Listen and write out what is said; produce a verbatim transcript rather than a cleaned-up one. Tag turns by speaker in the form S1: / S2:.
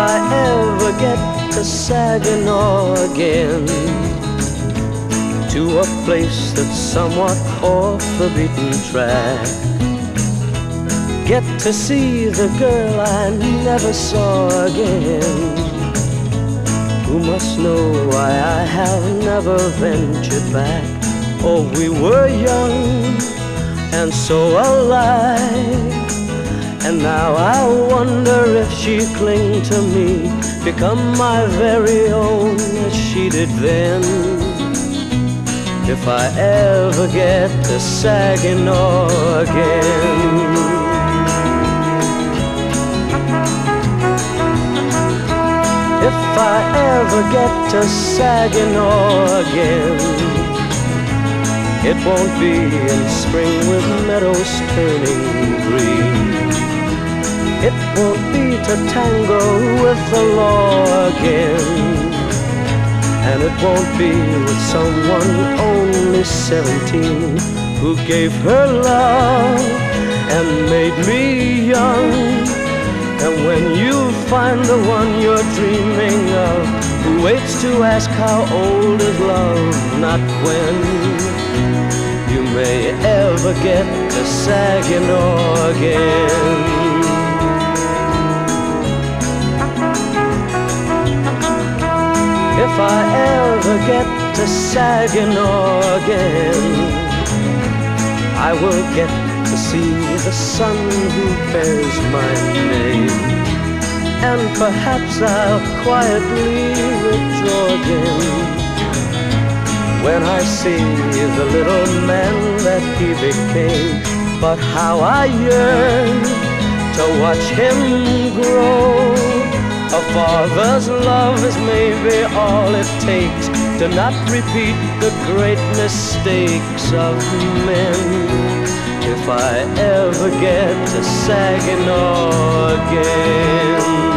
S1: I ever get to Saginaw again, to a place that's somewhat off the beaten track, get to see the girl I never saw again, who must know why I have never ventured back. Oh, we were young and so alive, and now I wonder if she'd cling to me, become my very own as she did then. If I ever get to Saginaw again. If I ever get to Saginaw again, it won't be in spring with meadows turning green. It won't be to tango with the law again, and it won't be with someone only seventeen, who gave her love and made me young. And when you find the one you're dreaming of, who waits to ask how old is love, not when, you may ever get to Saginaw again. If I ever get to Saginaw again, I will get to see the son who bears my name, and perhaps I'll quietly withdraw again when I see the little man that he became. But how I yearn to watch him grow. A father's love is maybe all it takes to not repeat the great mistakes of men. If I ever get to Saginaw again.